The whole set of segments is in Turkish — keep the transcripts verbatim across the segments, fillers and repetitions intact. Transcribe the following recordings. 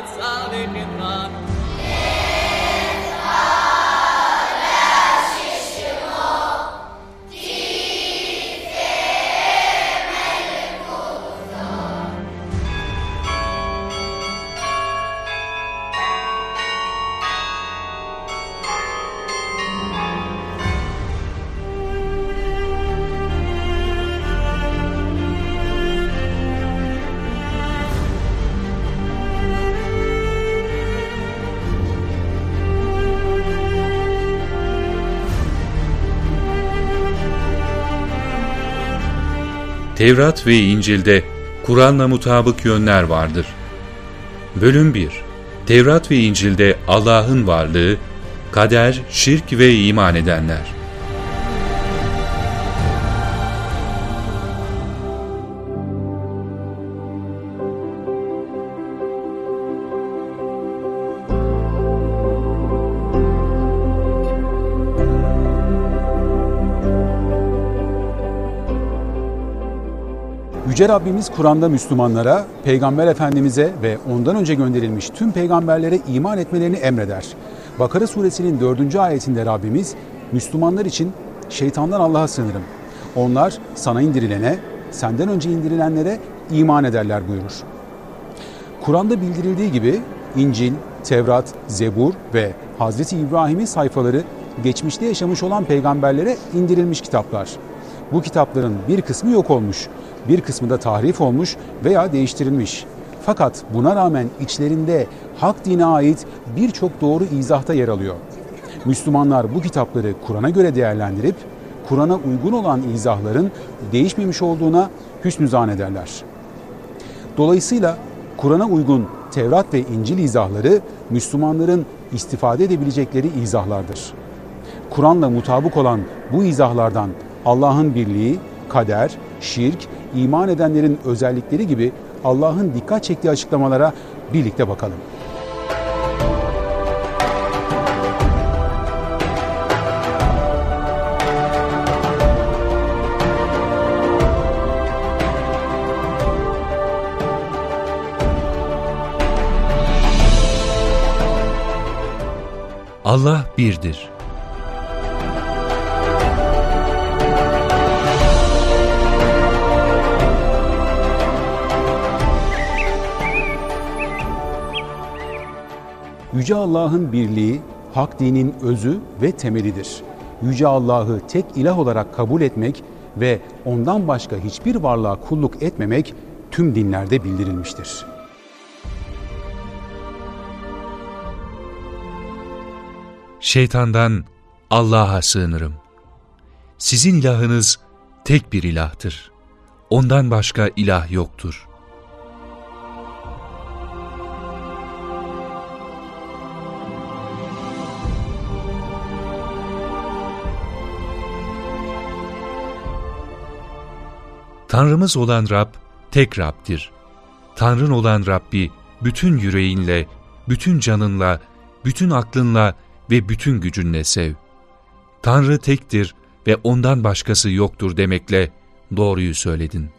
Tevrat ve İncil'de Kur'an'la mutabık yönler vardır. Bölüm bir. Tevrat ve İncil'de Allah'ın varlığı, kader, şirk ve iman edenler. Yüce Rabbimiz Kur'an'da Müslümanlara, Peygamber Efendimiz'e ve ondan önce gönderilmiş tüm peygamberlere iman etmelerini emreder. Bakara suresinin dördüncü ayetinde Rabbimiz, Müslümanlar için şeytandan Allah'a sığınırım. Onlar sana indirilene, senden önce indirilenlere iman ederler buyurur. Kur'an'da bildirildiği gibi İncil, Tevrat, Zebur ve Hazreti İbrahim'in sayfaları geçmişte yaşamış olan peygamberlere indirilmiş kitaplar. Bu kitapların bir kısmı yok olmuş, bir kısmı da tahrif olmuş veya değiştirilmiş. Fakat buna rağmen içlerinde hak dine ait birçok doğru izahta yer alıyor. Müslümanlar bu kitapları Kur'an'a göre değerlendirip, Kur'an'a uygun olan izahların değişmemiş olduğuna hüsnü zan ederler. Dolayısıyla Kur'an'a uygun Tevrat ve İncil izahları Müslümanların istifade edebilecekleri izahlardır. Kur'an'la mutabık olan bu izahlardan Allah'ın birliği, kader, şirk, iman edenlerin özellikleri gibi Allah'ın dikkat çektiği açıklamalara birlikte bakalım. Allah birdir. Yüce Allah'ın birliği, hak dinin özü ve temelidir. Yüce Allah'ı tek ilah olarak kabul etmek ve ondan başka hiçbir varlığa kulluk etmemek tüm dinlerde bildirilmiştir. Şeytandan Allah'a sığınırım. Sizin ilahınız tek bir ilahtır. Ondan başka ilah yoktur. Tanrımız olan Rab, tek Rab'dir. Tanrın olan Rabbi, bütün yüreğinle, bütün canınla, bütün aklınla ve bütün gücünle sev. Tanrı tektir ve ondan başkası yoktur demekle doğruyu söyledin.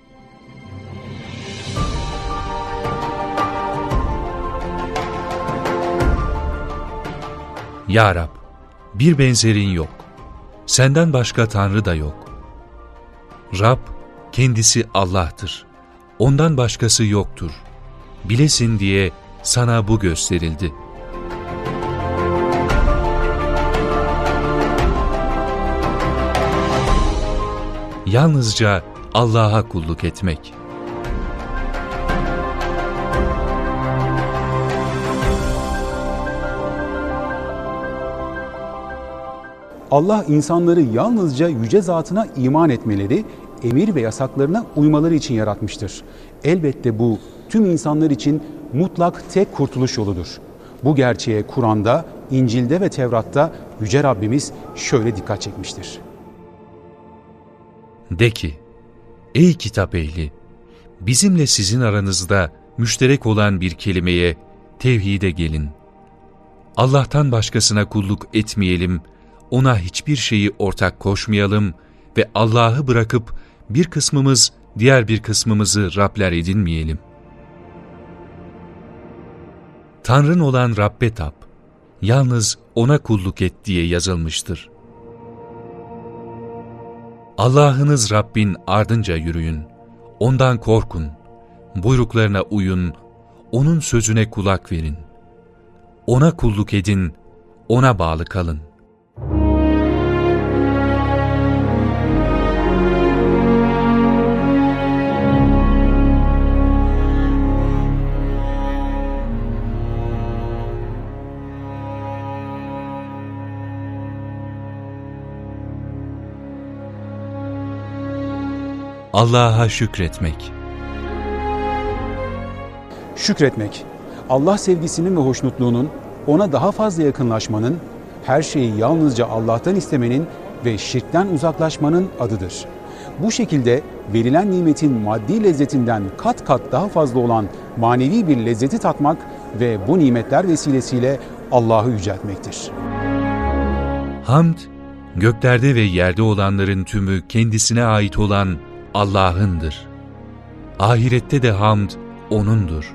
Ya Rab, bir benzerin yok. Senden başka Tanrı da yok. Rab, kendisi Allah'tır. Ondan başkası yoktur. Bilesin diye sana bu gösterildi. Yalnızca Allah'a kulluk etmek. Allah insanları yalnızca yüce zatına iman etmeleri, emir ve yasaklarına uymaları için yaratmıştır. Elbette bu tüm insanlar için mutlak tek kurtuluş yoludur. Bu gerçeğe Kur'an'da, İncil'de ve Tevrat'ta Yüce Rabbimiz şöyle dikkat çekmiştir. De ki, ey kitap ehli, bizimle sizin aranızda müşterek olan bir kelimeye, tevhide gelin. Allah'tan başkasına kulluk etmeyelim, ona hiçbir şeyi ortak koşmayalım ve Allah'ı bırakıp bir kısmımız diğer bir kısmımızı Rabler edinmeyelim. Tanrın olan Rabbe tap, yalnız O'na kulluk et diye yazılmıştır. Allah'ınız Rabbin ardınca yürüyün, Ondan korkun, buyruklarına uyun, O'nun sözüne kulak verin. O'na kulluk edin, O'na bağlı kalın. Allah'a şükretmek. Şükretmek, Allah sevgisinin ve hoşnutluğunun, O'na daha fazla yakınlaşmanın, her şeyi yalnızca Allah'tan istemenin ve şirkten uzaklaşmanın adıdır. Bu şekilde verilen nimetin maddi lezzetinden kat kat daha fazla olan manevi bir lezzeti tatmak ve bu nimetler vesilesiyle Allah'ı yüceltmektir. Hamd, göklerde ve yerde olanların tümü kendisine ait olan Allah'ındır. Ahirette de hamd O'nundur.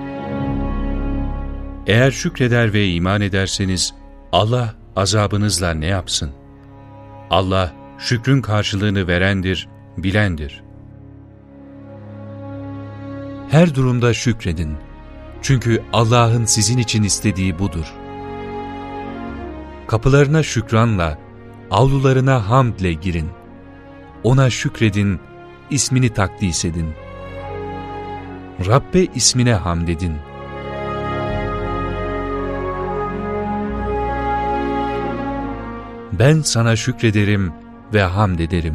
Eğer şükreder ve iman ederseniz Allah azabınızla ne yapsın? Allah şükrün karşılığını verendir, bilendir. Her durumda şükredin. Çünkü Allah'ın sizin için istediği budur. Kapılarına şükranla, avlularına hamdle girin. O'na şükredin, ismini takdis edin. Rabbe ismine hamd edin. Ben sana şükrederim ve hamd ederim.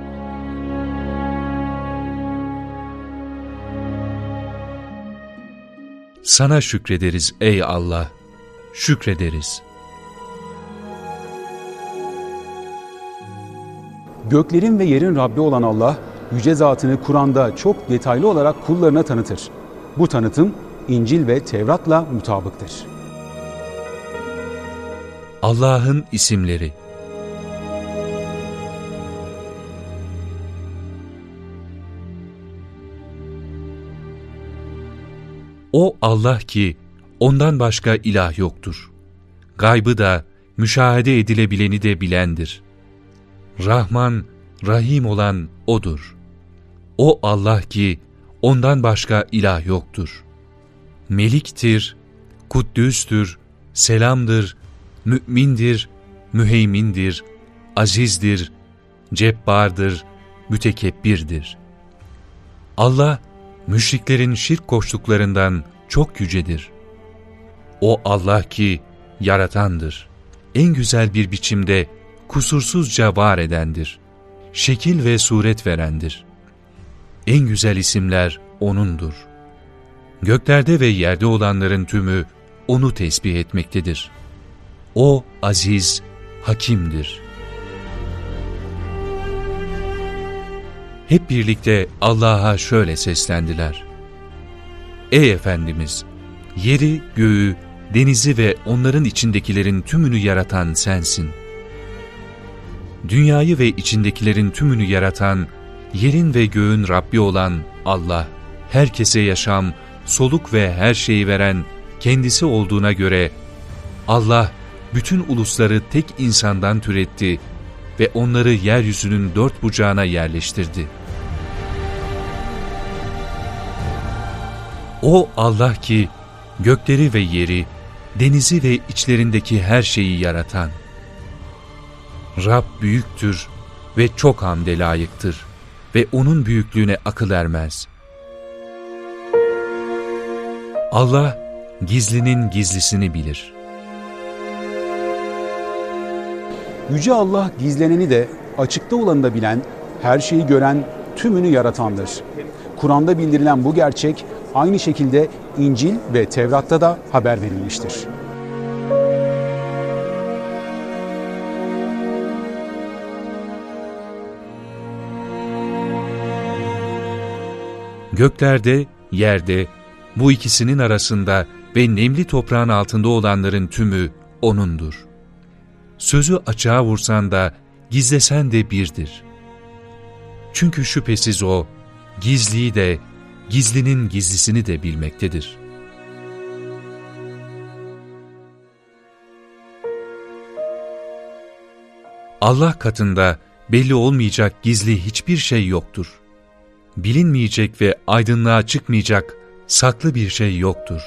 Sana şükrederiz ey Allah, şükrederiz. Göklerin ve yerin Rabbi olan Allah, yüce zatını Kur'an'da çok detaylı olarak kullarına tanıtır. Bu tanıtım İncil ve Tevrat'la mutabıktır. Allah'ın isimleri. O Allah ki O'ndan başka ilah yoktur. Gaybı da, müşahede edilebileni de bilendir. Rahman, Rahim olan O'dur. O Allah ki O'ndan başka ilah yoktur. Meliktir, Kuddüstür, Selamdır, Mü'mindir, Müheymindir, Azizdir, Cebbardır, Mütekebbirdir. Allah, müşriklerin şirk koştuklarından çok yücedir. O Allah ki yaratandır, en güzel bir biçimde kusursuzca var edendir, şekil ve suret verendir. En güzel isimler O'nundur. Göklerde ve yerde olanların tümü O'nu tesbih etmektedir. O aziz, hakimdir. Hep birlikte Allah'a şöyle seslendiler. Ey Efendimiz! Yeri, göğü, denizi ve onların içindekilerin tümünü yaratan sensin. Dünyayı ve içindekilerin tümünü yaratan, yerin ve göğün Rabbi olan Allah, herkese yaşam, soluk ve her şeyi veren kendisi olduğuna göre, Allah bütün ulusları tek insandan türetti ve onları yeryüzünün dört bucağına yerleştirdi. O Allah ki gökleri ve yeri, denizi ve içlerindeki her şeyi yaratan. Rab büyüktür ve çok hamde layıktır ve O'nun büyüklüğüne akıl ermez. Allah gizlinin gizlisini bilir. Yüce Allah gizleneni de açıkta olanı da bilen, her şeyi gören, tümünü yaratandır. Kur'an'da bildirilen bu gerçek aynı şekilde İncil ve Tevrat'ta da haber verilmiştir. Göklerde, yerde, bu ikisinin arasında ve nemli toprağın altında olanların tümü O'nundur. Sözü açığa vursan da, gizlesen de birdir. Çünkü şüphesiz O, gizliyi de, gizlinin gizlisini de bilmektedir. Allah katında belli olmayacak gizli hiçbir şey yoktur. Bilinmeyecek ve aydınlığa çıkmayacak saklı bir şey yoktur.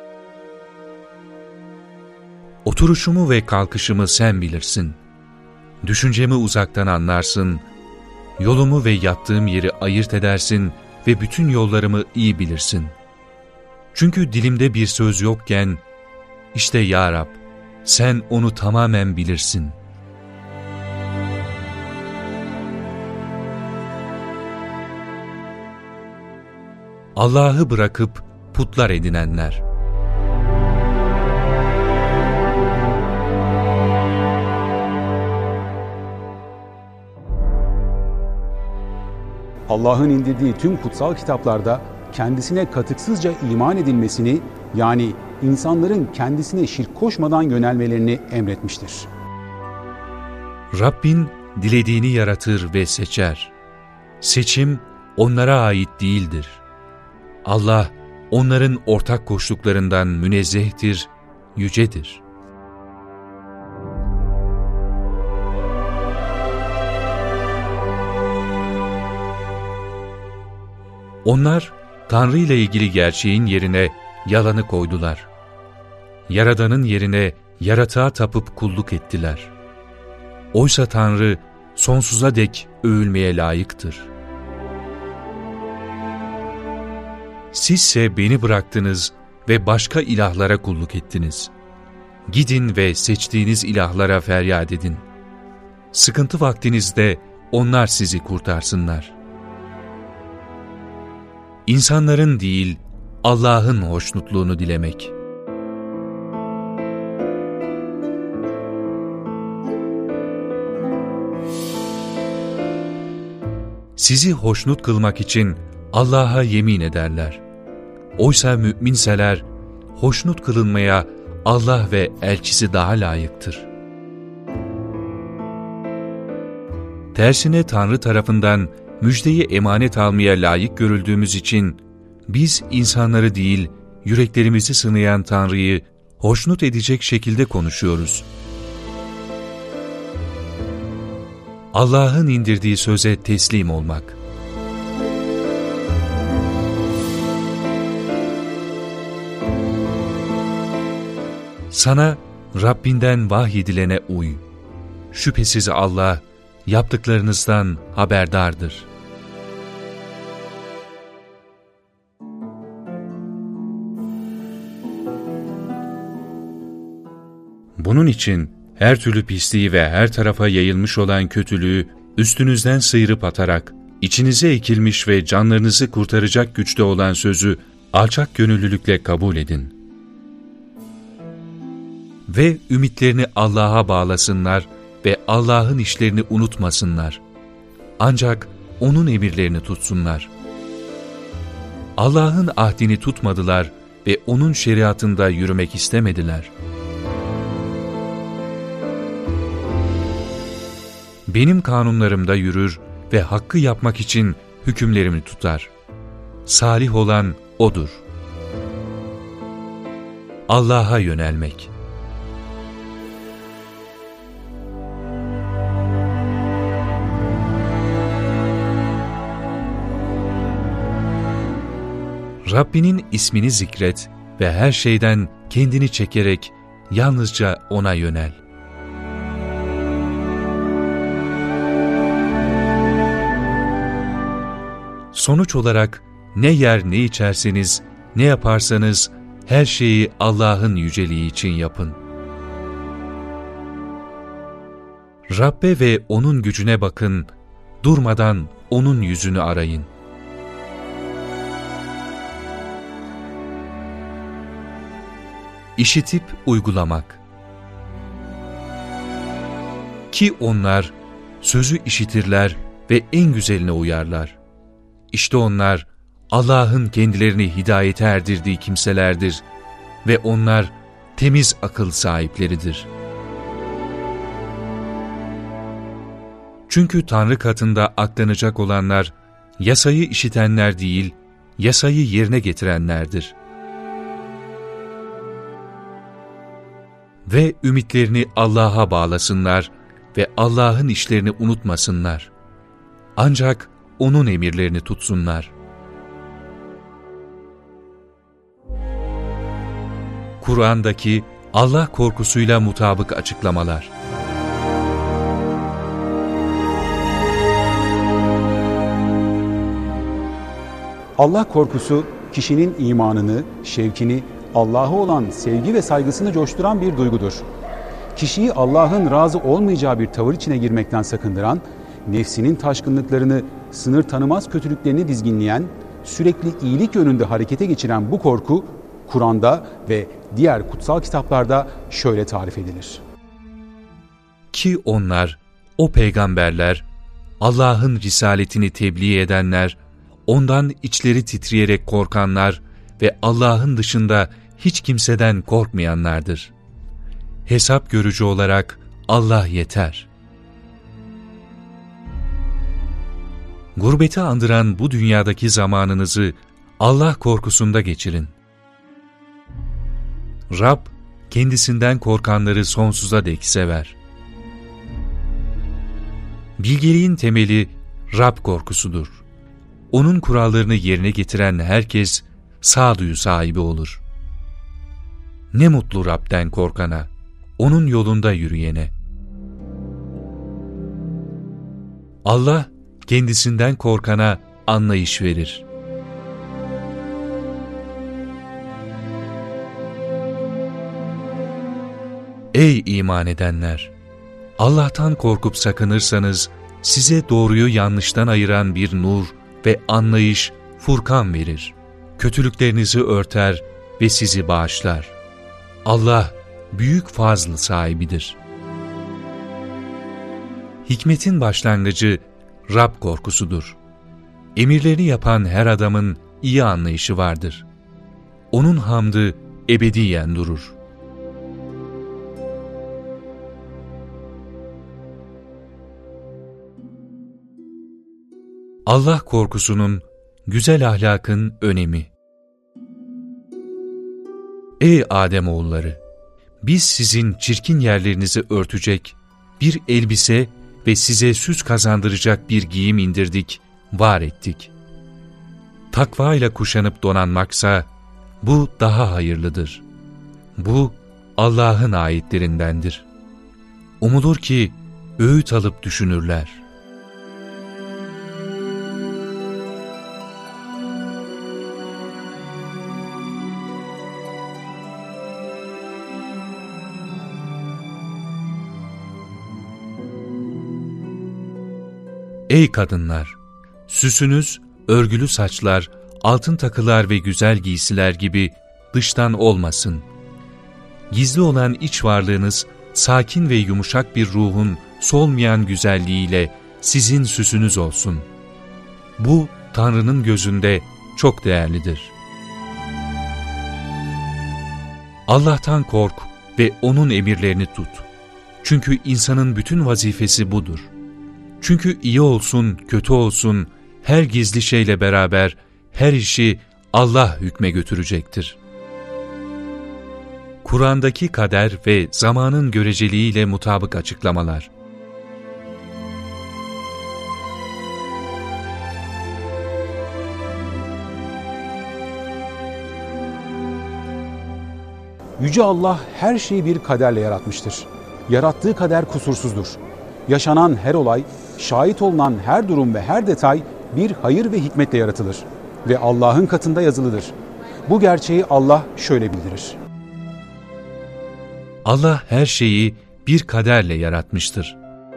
Oturuşumu ve kalkışımı sen bilirsin. Düşüncemi uzaktan anlarsın. Yolumu ve yattığım yeri ayırt edersin ve bütün yollarımı iyi bilirsin. Çünkü dilimde bir söz yokken, işte ya Rab, sen onu tamamen bilirsin. Allah'ı bırakıp putlar edinenler. Allah'ın indirdiği tüm kutsal kitaplarda kendisine katıksızca iman edilmesini, yani insanların kendisine şirk koşmadan yönelmelerini emretmiştir. Rabbin dilediğini yaratır ve seçer. Seçim onlara ait değildir. Allah onların ortak koştuklarından münezzehtir, yücedir. Onlar Tanrı ile ilgili gerçeğin yerine yalanı koydular. Yaradanın yerine yaratığa tapıp kulluk ettiler. Oysa Tanrı sonsuza dek övülmeye layıktır. Sizse beni bıraktınız ve başka ilahlara kulluk ettiniz. Gidin ve seçtiğiniz ilahlara feryat edin. Sıkıntı vaktinizde onlar sizi kurtarsınlar. İnsanların değil, Allah'ın hoşnutluğunu dilemek. Sizi hoşnut kılmak için Allah'a yemin ederler. Oysa müminseler, hoşnut kılınmaya Allah ve elçisi daha layıktır. Tersine Tanrı tarafından müjdeyi emanet almaya layık görüldüğümüz için, biz insanları değil, yüreklerimizi sınayan Tanrı'yı hoşnut edecek şekilde konuşuyoruz. Allah'ın indirdiği söze teslim olmak. Sana Rabbinden vahyedilene uy. Şüphesiz Allah, yaptıklarınızdan haberdardır. Bunun için her türlü pisliği ve her tarafa yayılmış olan kötülüğü üstünüzden sıyırıp atarak, içinize ekilmiş ve canlarınızı kurtaracak güçte olan sözü alçak gönüllülükle kabul edin. Ve ümitlerini Allah'a bağlasınlar ve Allah'ın işlerini unutmasınlar. Ancak O'nun emirlerini tutsunlar. Allah'ın ahdini tutmadılar ve O'nun şeriatında yürümek istemediler. Benim kanunlarımda yürür ve hakkı yapmak için hükümlerimi tutar. Salih olan O'dur. Allah'a yönelmek. Rabbinin ismini zikret ve her şeyden kendini çekerek yalnızca O'na yönel. Sonuç olarak ne yer ne içerseniz, ne yaparsanız her şeyi Allah'ın yüceliği için yapın. Rabbe ve O'nun gücüne bakın, durmadan O'nun yüzünü arayın. İşitip uygulamak. Ki onlar sözü işitirler ve en güzeline uyarlar. İşte onlar Allah'ın kendilerini hidayete erdirdiği kimselerdir ve onlar temiz akıl sahipleridir. Çünkü Tanrı katında aklanacak olanlar, yasayı işitenler değil, yasayı yerine getirenlerdir. Ve ümitlerini Allah'a bağlasınlar ve Allah'ın işlerini unutmasınlar. Ancak O'nun emirlerini tutsunlar. Kur'an'daki Allah korkusuyla mutabık açıklamalar. Allah korkusu, kişinin imanını, şevkini, Allah'a olan sevgi ve saygısını coşturan bir duygudur. Kişiyi Allah'ın razı olmayacağı bir tavır içine girmekten sakındıran, nefsinin taşkınlıklarını, sınır tanımaz kötülüklerini dizginleyen, sürekli iyilik yönünde harekete geçiren bu korku, Kur'an'da ve diğer kutsal kitaplarda şöyle tarif edilir. Ki onlar, o peygamberler, Allah'ın risaletini tebliğ edenler, ondan içleri titreyerek korkanlar ve Allah'ın dışında hiç kimseden korkmayanlardır. Hesap görücü olarak Allah yeter. Gurbeti andıran bu dünyadaki zamanınızı Allah korkusunda geçirin. Rab, kendisinden korkanları sonsuza dek sever. Bilgeliğin temeli Rab korkusudur. Onun kurallarını yerine getiren herkes sağduyu sahibi olur. Ne mutlu Rab'den korkana, onun yolunda yürüyene. Allah kendisinden korkana anlayış verir. Ey iman edenler! Allah'tan korkup sakınırsanız size doğruyu yanlıştan ayıran bir nur ve anlayış, Furkan verir. Kötülüklerinizi örter ve sizi bağışlar. Allah büyük fazl sahibidir. Hikmetin başlangıcı Rab korkusudur. Emirlerini yapan her adamın iyi anlayışı vardır. Onun hamdı ebediyen durur. Allah korkusunun, güzel ahlakın önemi. Ey Ademoğulları! Biz sizin çirkin yerlerinizi örtecek bir elbise ve size süs kazandıracak bir giyim indirdik, var ettik. Takva ile kuşanıp donanmaksa bu daha hayırlıdır. Bu Allah'ın ayetlerindendir. Umulur ki öğüt alıp düşünürler. Ey kadınlar! Süsünüz, örgülü saçlar, altın takılar ve güzel giysiler gibi dıştan olmasın. Gizli olan iç varlığınız, sakin ve yumuşak bir ruhun solmayan güzelliğiyle sizin süsünüz olsun. Bu, Tanrı'nın gözünde çok değerlidir. Allah'tan kork ve O'nun emirlerini tut. Çünkü insanın bütün vazifesi budur. Çünkü iyi olsun, kötü olsun, her gizli şeyle beraber her işi Allah hükme götürecektir. Kur'an'daki kader ve zamanın göreceliğiyle mutabık açıklamalar. Yüce Allah her şeyi bir kaderle yaratmıştır. Yarattığı kader kusursuzdur. Yaşanan her olay, şahit olunan her durum ve her detay bir hayır ve hikmetle yaratılır ve Allah'ın katında yazılıdır. Bu gerçeği Allah şöyle bildirir. Allah her şeyi bir kaderle yaratmıştır.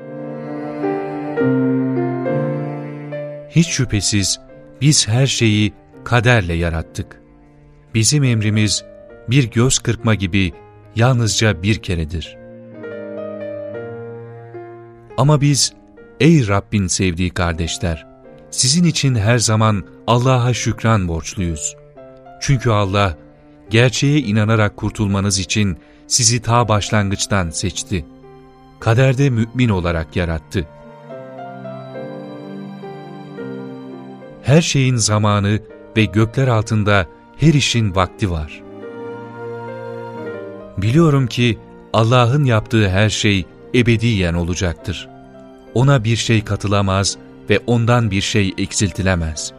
Hiç şüphesiz biz her şeyi kaderle yarattık. Bizim emrimiz bir göz kırpma gibi yalnızca bir keredir. Ama biz, ey Rabbin sevdiği kardeşler, sizin için her zaman Allah'a şükran borçluyuz. Çünkü Allah, gerçeğe inanarak kurtulmanız için sizi ta başlangıçtan seçti. Kaderde mümin olarak yarattı. Her şeyin zamanı ve gökler altında her işin vakti var. Biliyorum ki Allah'ın yaptığı her şey ebediyen olacaktır. Ona bir şey katılamaz ve ondan bir şey eksiltilemez.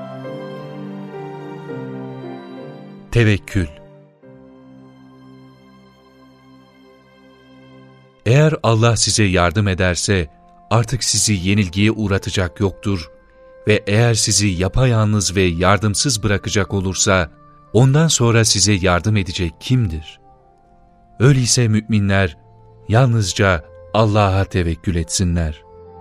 Tevekkül. Eğer Allah size yardım ederse artık sizi yenilgiye uğratacak yoktur ve eğer sizi yapayalnız ve yardımsız bırakacak olursa ondan sonra size yardım edecek kimdir? Öyleyse müminler yalnızca Allah'a tevekkül etsinler.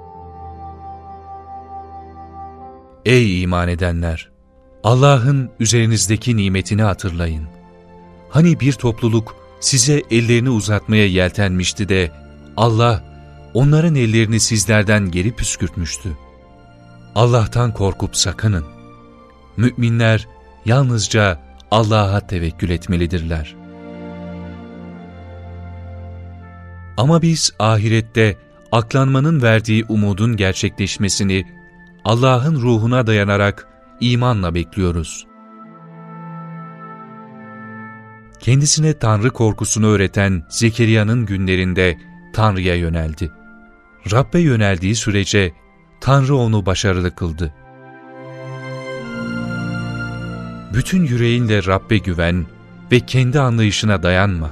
Ey iman edenler! Allah'ın üzerinizdeki nimetini hatırlayın. Hani bir topluluk size ellerini uzatmaya yeltenmişti de Allah onların ellerini sizlerden geri püskürtmüştü. Allah'tan korkup sakının. Müminler yalnızca Allah'a tevekkül etmelidirler. Ama biz ahirette aklanmanın verdiği umudun gerçekleşmesini Allah'ın ruhuna dayanarak imanla bekliyoruz. Kendisine Tanrı korkusunu öğreten Zekeriya'nın günlerinde Tanrı'ya yöneldi. Rabbe yöneldiği sürece Tanrı onu başarılı kıldı. Bütün yüreğinle Rabbe güven ve kendi anlayışına dayanma.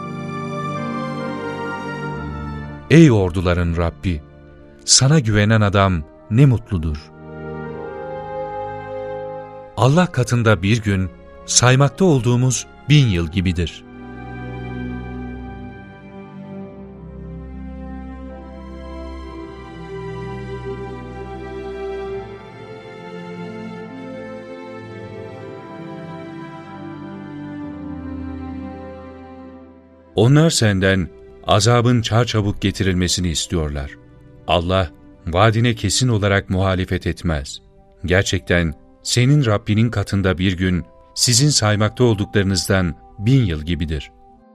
Ey orduların Rabbi! Sana güvenen adam ne mutludur. Allah katında bir gün saymakta olduğumuz bin yıl gibidir. Onlar senden azabın çarçabuk getirilmesini istiyorlar. Allah, vaadine kesin olarak muhalefet etmez. Gerçekten senin Rabbinin katında bir gün, sizin saymakta olduklarınızdan bin yıl gibidir.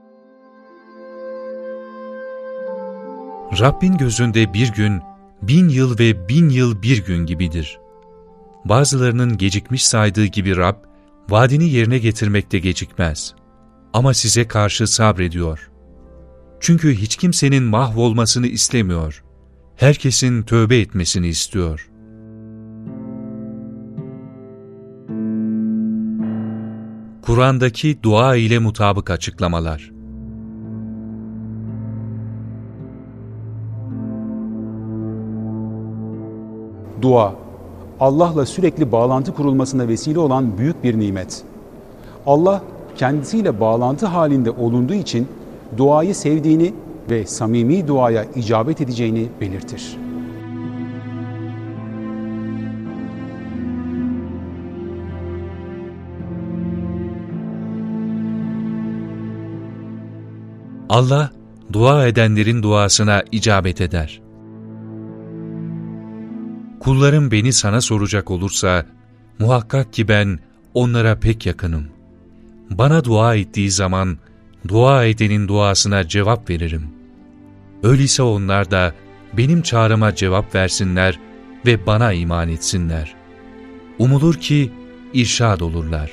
Rabbin gözünde bir gün, bin yıl ve bin yıl bir gün gibidir. Bazılarının gecikmiş saydığı gibi Rab, vaadini yerine getirmekte gecikmez. Ama size karşı sabrediyor. Çünkü hiç kimsenin mahvolmasını istemiyor. Herkesin tövbe etmesini istiyor. Kur'an'daki dua ile mutabık açıklamalar. Dua, Allah'la sürekli bağlantı kurulmasına vesile olan büyük bir nimet. Allah, kendisiyle bağlantı halinde olunduğu için duayı sevdiğini ve samimi duaya icabet edeceğini belirtir. Allah, dua edenlerin duasına icabet eder. Kullarım beni sana soracak olursa, muhakkak ki ben onlara pek yakınım. Bana dua ettiği zaman, dua edenin duasına cevap veririm. Öyleyse onlar da benim çağrıma cevap versinler ve bana iman etsinler. Umulur ki irşad olurlar.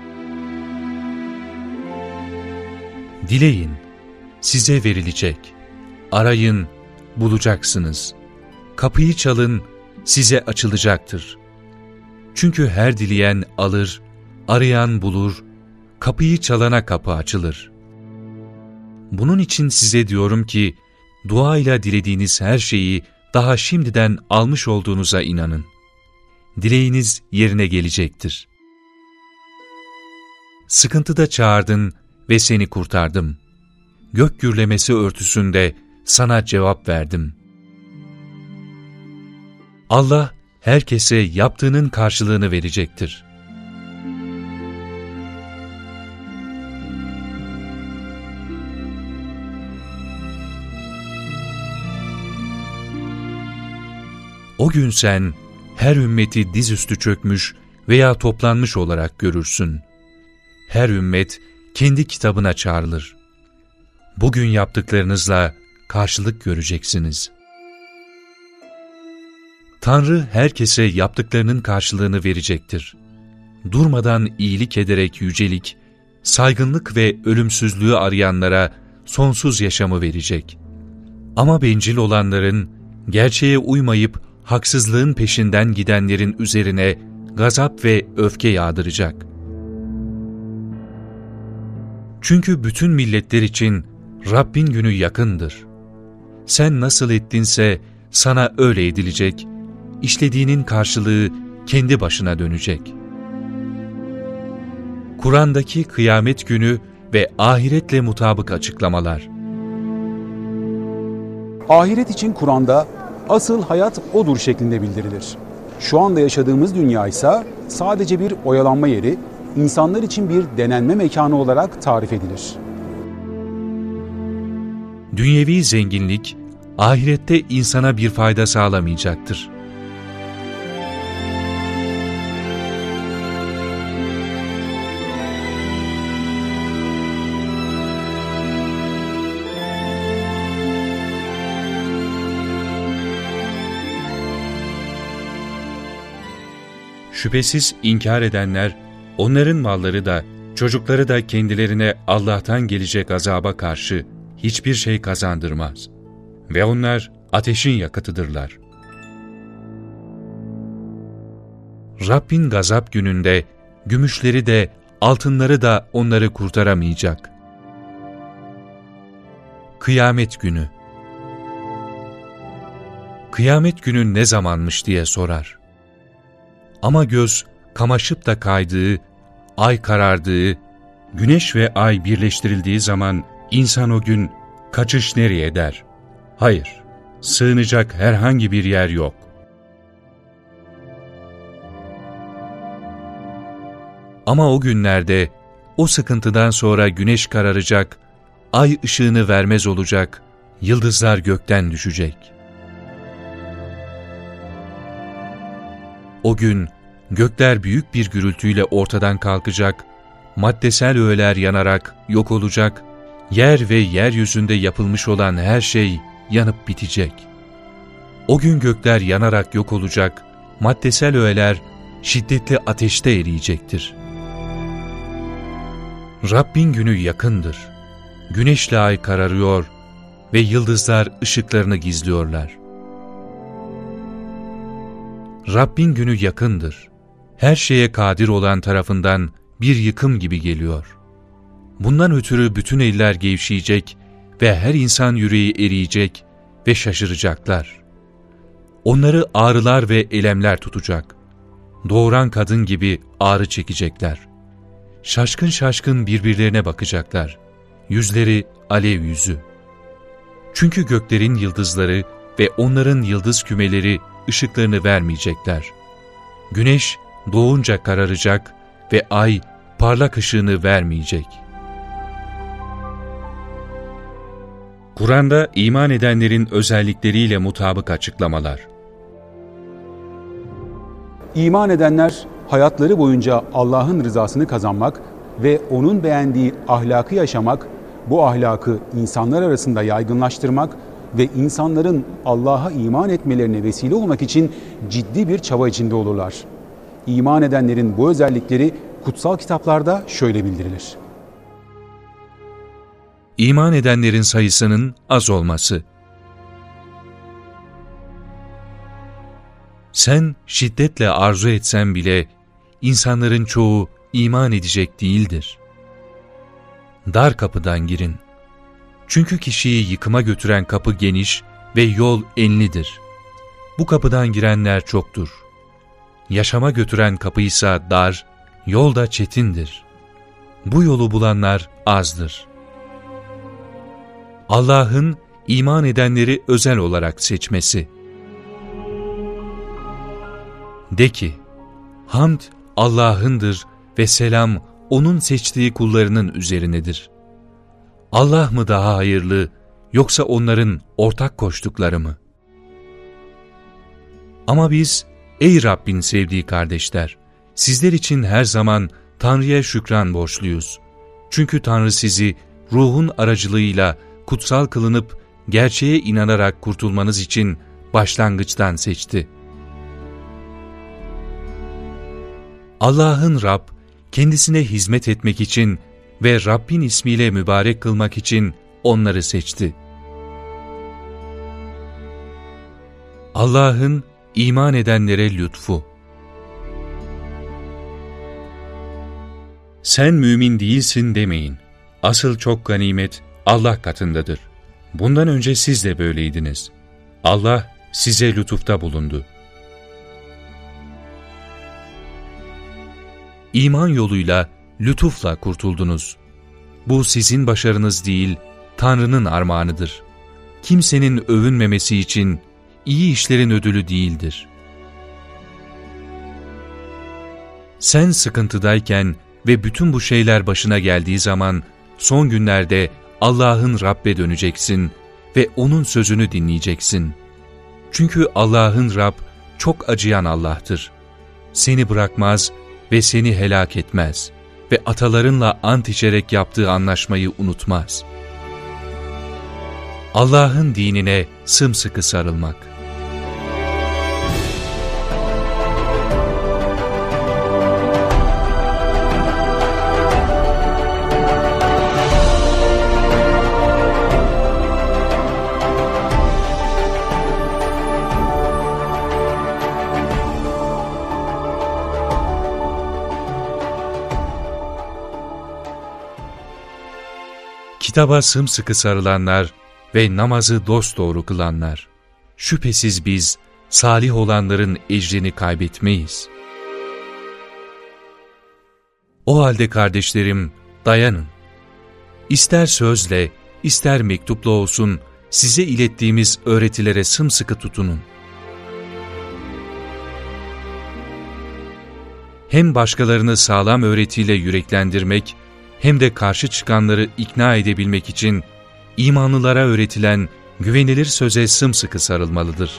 Dileyin, size verilecek. Arayın, bulacaksınız. Kapıyı çalın, size açılacaktır. Çünkü her dileyen alır, arayan bulur, kapıyı çalana kapı açılır. Bunun için size diyorum ki, duayla dilediğiniz her şeyi daha şimdiden almış olduğunuza inanın. Dileğiniz yerine gelecektir. Sıkıntıda çağırdın ve seni kurtardım. Gök gürlemesi örtüsünde sana cevap verdim. Allah herkese yaptığının karşılığını verecektir. O gün sen her ümmeti dizüstü çökmüş veya toplanmış olarak görürsün. Her ümmet kendi kitabına çağrılır. Bugün yaptıklarınızla karşılık göreceksiniz. Tanrı herkese yaptıklarının karşılığını verecektir. Durmadan iyilik ederek yücelik, saygınlık ve ölümsüzlüğü arayanlara sonsuz yaşamı verecek. Ama bencil olanların, gerçeğe uymayıp haksızlığın peşinden gidenlerin üzerine gazap ve öfke yağdıracak. Çünkü bütün milletler için Rabbin günü yakındır. Sen nasıl ettinse sana öyle edilecek, işlediğinin karşılığı kendi başına dönecek. Kur'an'daki kıyamet günü ve ahiretle mutabık açıklamalar. Ahiret için Kur'an'da asıl hayat odur şeklinde bildirilir. Şu anda yaşadığımız dünya ise sadece bir oyalanma yeri, insanlar için bir denenme mekanı olarak tarif edilir. Dünyevi zenginlik, ahirette insana bir fayda sağlamayacaktır. Şüphesiz inkar edenler, onların malları da, çocukları da kendilerine Allah'tan gelecek azaba karşı hiçbir şey kazandırmaz. Ve onlar ateşin yakıtıdırlar. Rabbin gazap gününde, gümüşleri de, altınları da onları kurtaramayacak. Kıyamet günü. Kıyamet günü ne zamanmış diye sorar. Ama göz kamaşıp da kaydığı, ay karardığı, güneş ve ay birleştirildiği zaman insan o gün kaçış nereye der? Hayır, sığınacak herhangi bir yer yok. Ama o günlerde, o sıkıntıdan sonra güneş kararacak, ay ışığını vermez olacak, yıldızlar gökten düşecek. O gün gökler büyük bir gürültüyle ortadan kalkacak, maddesel öğeler yanarak yok olacak, yer ve yeryüzünde yapılmış olan her şey yanıp bitecek. O gün gökler yanarak yok olacak, maddesel öğeler şiddetli ateşte eriyecektir. Rabbin günü yakındır. Güneşle ay kararıyor ve yıldızlar ışıklarını gizliyorlar. Rabbin günü yakındır. Her şeye kadir olan tarafından bir yıkım gibi geliyor. Bundan ötürü bütün eller gevşeyecek ve her insan yüreği eriyecek ve şaşıracaklar. Onları ağrılar ve elemler tutacak. Doğuran kadın gibi ağrı çekecekler. Şaşkın şaşkın birbirlerine bakacaklar. Yüzleri alev yüzü. Çünkü göklerin yıldızları ve onların yıldız kümeleri ışıklarını vermeyecekler. Güneş doğunca kararacak ve ay parlak ışığını vermeyecek. Kur'an'da iman edenlerin özellikleriyle mutabık açıklamalar. İman edenler hayatları boyunca Allah'ın rızasını kazanmak ve O'nun beğendiği ahlakı yaşamak, bu ahlakı insanlar arasında yaygınlaştırmak ve insanların Allah'a iman etmelerine vesile olmak için ciddi bir çaba içinde olurlar. İman edenlerin bu özellikleri kutsal kitaplarda şöyle bildirilir. İman edenlerin sayısının az olması. Sen şiddetle arzu etsen bile insanların çoğu iman edecek değildir. Dar kapıdan girin. Çünkü kişiyi yıkıma götüren kapı geniş ve yol enlidir. Bu kapıdan girenler çoktur. Yaşama götüren kapıysa dar, yol da çetindir. Bu yolu bulanlar azdır. Allah'ın iman edenleri özel olarak seçmesi. De ki, hamd Allah'ındır ve selam O'nun seçtiği kullarının üzerinedir. Allah mı daha hayırlı, yoksa onların ortak koştukları mı? Ama biz, ey Rabbin sevdiği kardeşler, sizler için her zaman Tanrı'ya şükran borçluyuz. Çünkü Tanrı sizi ruhun aracılığıyla kutsal kılınıp gerçeğe inanarak kurtulmanız için başlangıçtan seçti. Allah'ın Rab, kendisine hizmet etmek için ve Rabbin ismiyle mübarek kılmak için onları seçti. Allah'ın iman edenlere lütfu. Sen mümin değilsin demeyin. Asıl çok ganimet Allah katındadır. Bundan önce siz de böyleydiniz. Allah size lütufta bulundu. İman yoluyla, lütufla kurtuldunuz. Bu sizin başarınız değil, Tanrı'nın armağanıdır. Kimsenin övünmemesi için iyi işlerin ödülü değildir. Sen sıkıntıdayken ve bütün bu şeyler başına geldiği zaman son günlerde Allah'ın Rab'be döneceksin ve O'nun sözünü dinleyeceksin. Çünkü Allah'ın Rab çok acıyan Allah'tır. Seni bırakmaz ve seni helak etmez ve atalarınla ant içerek yaptığı anlaşmayı unutmaz. Allah'ın dinine sımsıkı sarılmak. Kitaba sımsıkı sarılanlar ve namazı dosdoğru kılanlar. Şüphesiz biz, salih olanların ecrini kaybetmeyiz. O halde kardeşlerim, dayanın. İster sözle, ister mektupla olsun, size ilettiğimiz öğretilere sımsıkı tutunun. Hem başkalarını sağlam öğretiyle yüreklendirmek, hem de karşı çıkanları ikna edebilmek için imanlılara öğretilen güvenilir söze sımsıkı sarılmalıdır.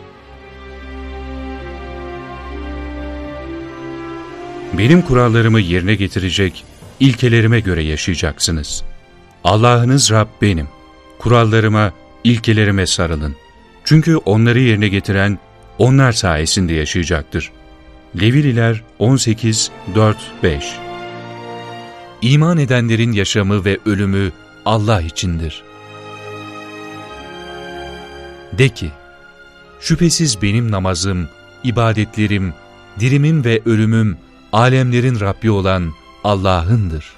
Benim kurallarımı yerine getirecek, ilkelerime göre yaşayacaksınız. Allah'ınız Rab benim. Kurallarıma, ilkelerime sarılın. Çünkü onları yerine getiren, onlar sayesinde yaşayacaktır. Levililer on sekiz dört beş. İman edenlerin yaşamı ve ölümü Allah içindir. De ki, şüphesiz benim namazım, ibadetlerim, dirimim ve ölümüm, alemlerin Rabbi olan Allah'ındır.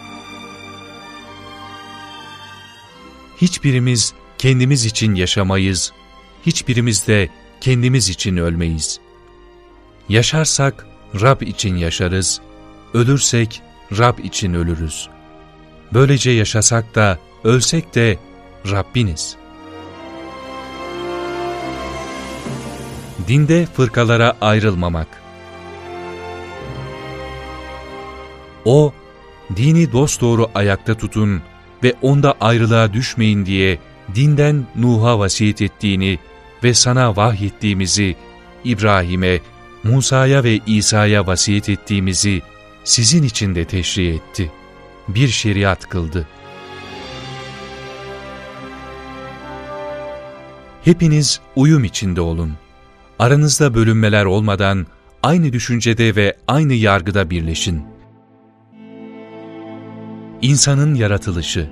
Hiçbirimiz kendimiz için yaşamayız, hiçbirimiz de kendimiz için ölmeyiz. Yaşarsak Rab için yaşarız, ölürsek Rab için ölürüz. Böylece yaşasak da, ölsek de Rabbiniz. Dinde fırkalara ayrılmamak. O, dini dosdoğru ayakta tutun ve onda ayrılığa düşmeyin diye dinden Nuh'a vasiyet ettiğini ve sana vahyettiğimizi, İbrahim'e, Musa'ya ve İsa'ya vasiyet ettiğimizi sizin için de teşri etti. Bir şeriat kıldı. Hepiniz uyum içinde olun. Aranızda bölünmeler olmadan aynı düşüncede ve aynı yargıda birleşin. İnsanın yaratılışı.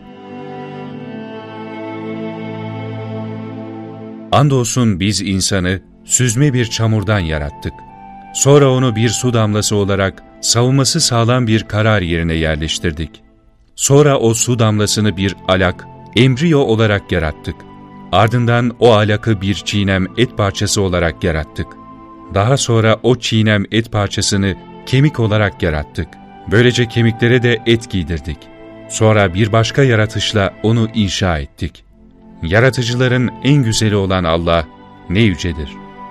Andolsun biz insanı süzme bir çamurdan yarattık. Sonra onu bir su damlası olarak savunması sağlam bir karar yerine yerleştirdik. Sonra o su damlasını bir alak, embriyo olarak yarattık. Ardından o alakı bir çiğnem et parçası olarak yarattık. Daha sonra o çiğnem et parçasını kemik olarak yarattık. Böylece kemiklere de et giydirdik. Sonra bir başka yaratışla onu inşa ettik. Yaratıcıların en güzeli olan Allah ne yücedir.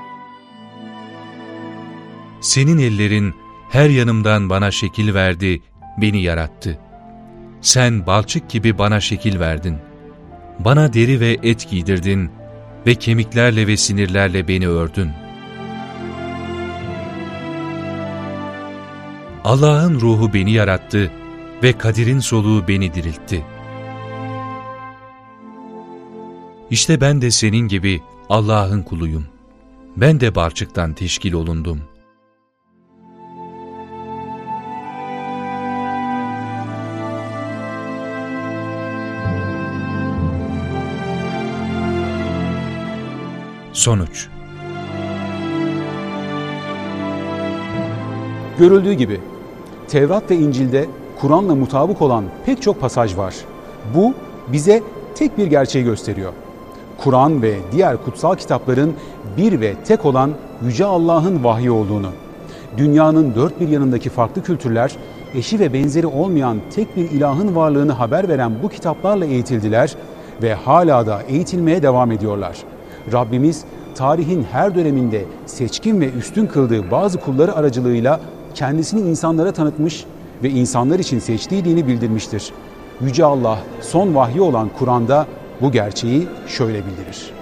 Senin ellerin her yanımdan bana şekil verdi, beni yarattı. Sen balçık gibi bana şekil verdin. Bana deri ve et giydirdin ve kemiklerle ve sinirlerle beni ördün. Allah'ın ruhu beni yarattı ve Kadir'in soluğu beni diriltti. İşte ben de senin gibi Allah'ın kuluyum. Ben de balçıktan teşkil olundum. Sonuç: Görüldüğü gibi Tevrat ve İncil'de Kur'an'la mutabık olan pek çok pasaj var. Bu bize tek bir gerçeği gösteriyor. Kur'an ve diğer kutsal kitapların bir ve tek olan Yüce Allah'ın vahyi olduğunu. Dünyanın dört bir yanındaki farklı kültürler, eşi ve benzeri olmayan tek bir ilahın varlığını haber veren bu kitaplarla eğitildiler ve hala da eğitilmeye devam ediyorlar. Rabbimiz tarihin her döneminde seçkin ve üstün kıldığı bazı kulları aracılığıyla kendisini insanlara tanıtmış ve insanlar için seçtiği dini bildirmiştir. Yüce Allah son vahyi olan Kur'an'da bu gerçeği şöyle bildirir.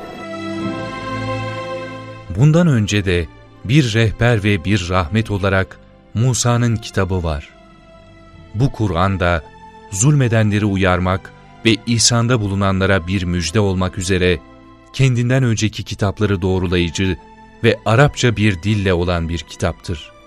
Bundan önce de bir rehber ve bir rahmet olarak Musa'nın kitabı var. Bu Kur'an'da zulmedenleri uyarmak ve ihsanda bulunanlara bir müjde olmak üzere kendinden önceki kitapları doğrulayıcı ve Arapça bir dille olan bir kitaptır.